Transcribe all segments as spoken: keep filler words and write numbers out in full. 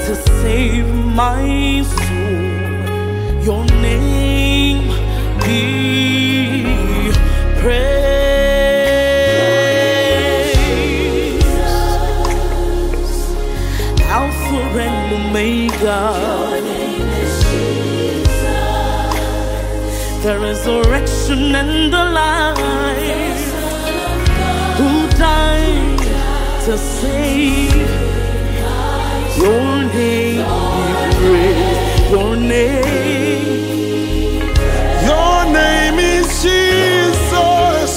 to save my soul. Your name be praised. Alpha and Omega, the resurrection and the life, who died to save. Your name be praised. Your name, your name is Jesus.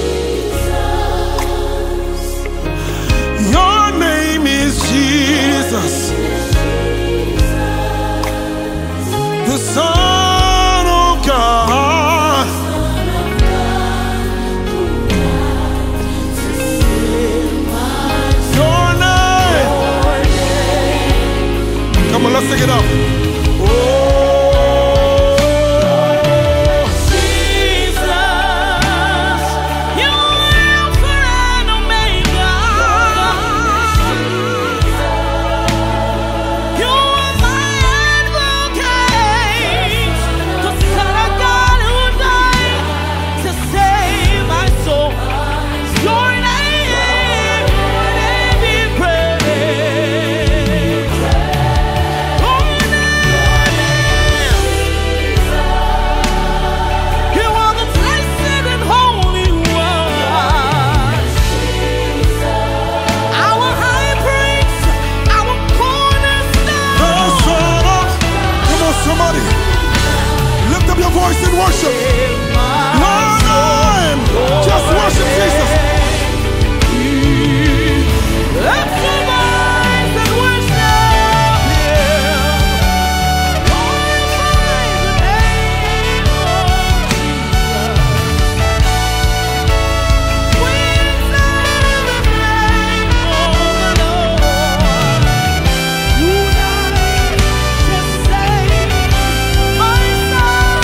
Your name is Jesus, the Son of God. Your name. Come on, let's take it up. Voice in worship. One time, just worship Jesus. Let's survive and worship Him. Glorify the name of Jesus. We celebrate the Lord, who died to save my soul.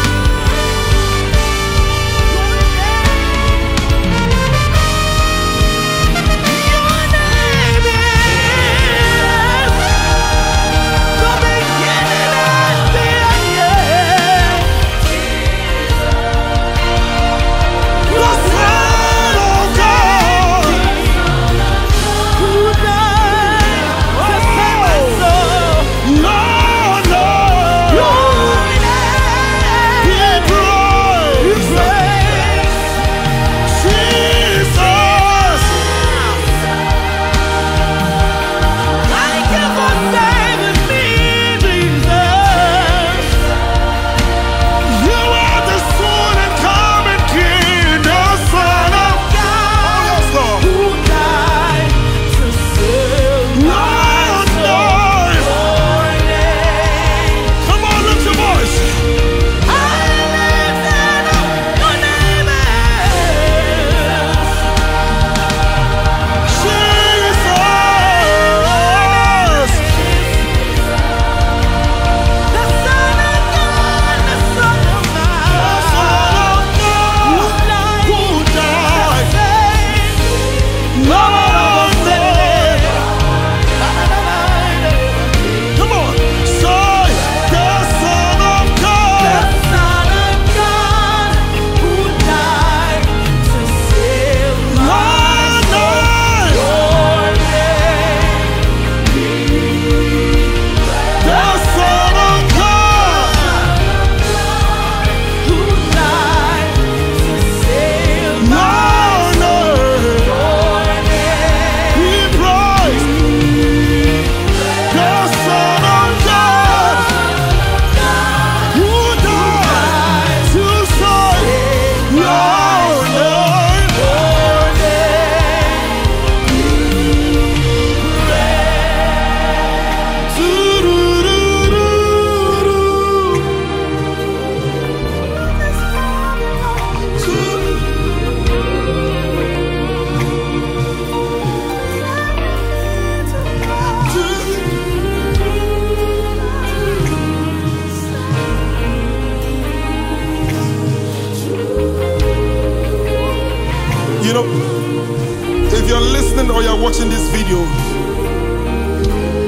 You know, if you're listening or you're watching this video, I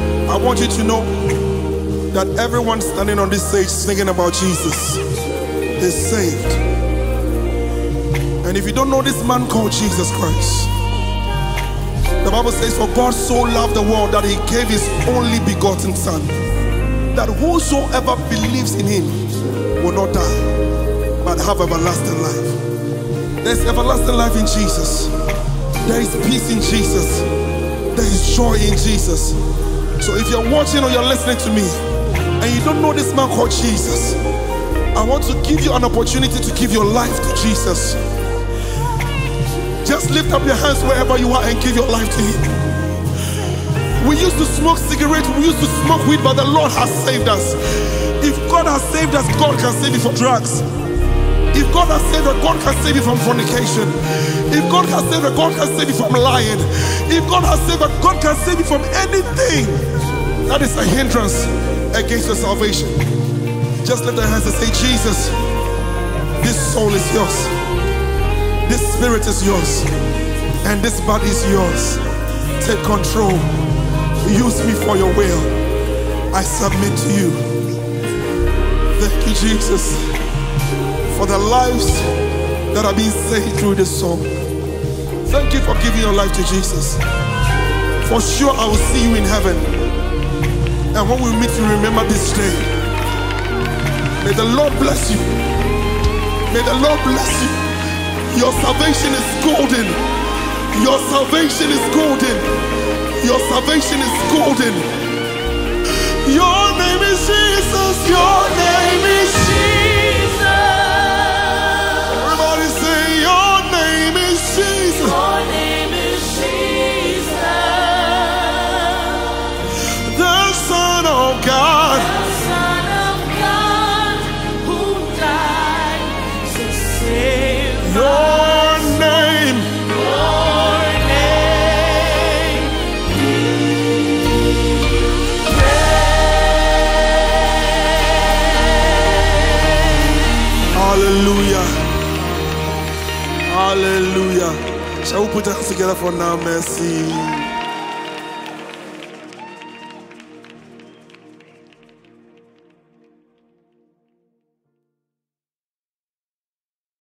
want you to know that everyone standing on this stage thinking about Jesus is saved. And if you don't know this man called Jesus Christ, the Bible says, for God so loved the world that he gave his only begotten Son, that whosoever believes in him will not die, but have everlasting life. There's everlasting life in Jesus. There is peace in Jesus. There is joy in Jesus. So if you're watching or you're listening to me and you don't know this man called Jesus, I want to give you an opportunity to give your life to Jesus. Just lift up your hands wherever you are and give your life to him. We used to smoke cigarettes, we used to smoke weed, but the Lord has saved us. If God has saved us, God can save you from drugs. If God has saved us, God can save you from fornication. If God has saved us, God can save you from lying. If God has saved us, God can save you from anything that is a hindrance against your salvation. Just lift your hands and say, Jesus, this soul is yours. This spirit is yours. And this body is yours. Take control. Use me for your will. I submit to you. Thank you, Jesus, for the lives that are being saved through this song. Thank you for giving your life to Jesus. For sure I will see you in heaven. And when we meet, you remember this day. May the Lord bless you. May the Lord bless you. Your salvation is golden. Your salvation is golden. Your salvation is golden. Your name is Jesus. Your name is Jesus. Everybody say, your name is Jesus. Your name is Jesus. The Son of God. The Son of God who died to save Your name. Your name Hallelujah. Hallelujah. Shall we put our hands together for now? Mercy.